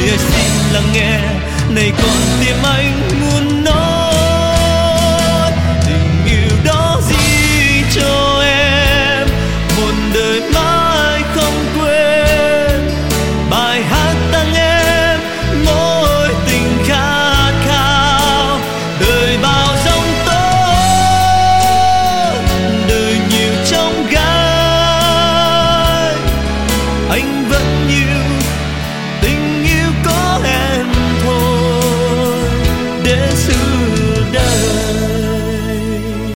ơi xin lắng nghe, này con tim anh muốn nói tình yêu đó gì cho em một đời mãi không quên. Bài hát tặng em mối tình khát khao, đời bao giông tố, đời nhiều trong gai, anh vẫn như